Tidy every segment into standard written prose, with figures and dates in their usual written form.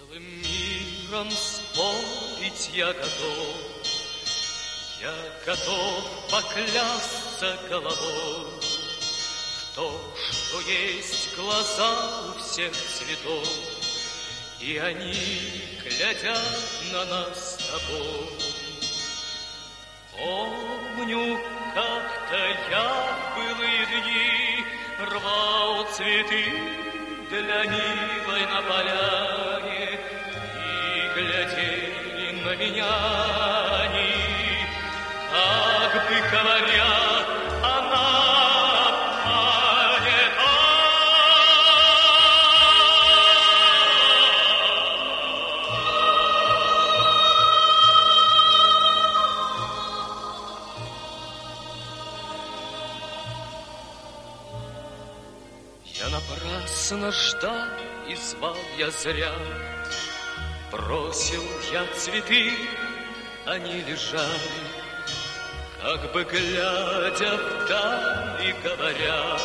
Целым миром спорить я готов поклясться головой в том, что есть глаза у всех цветов, и они глядят на нас с тобой. Помню, как-то я в былые дни рвал цветы для милой на поляне, и глядели на меня они, как бы говоря, она понята. Я напрасно ждал и звал я зря, бросил я цветы, они лежали, как бы глядя вдаль и говоря: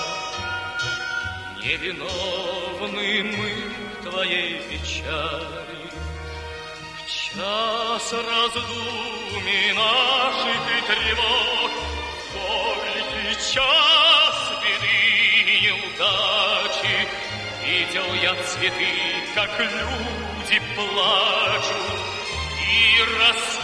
невиновны мы твоей печали. В час раздумий наших и тревог, горький час беды и неудачи, видел я цветы, как люди плачут, и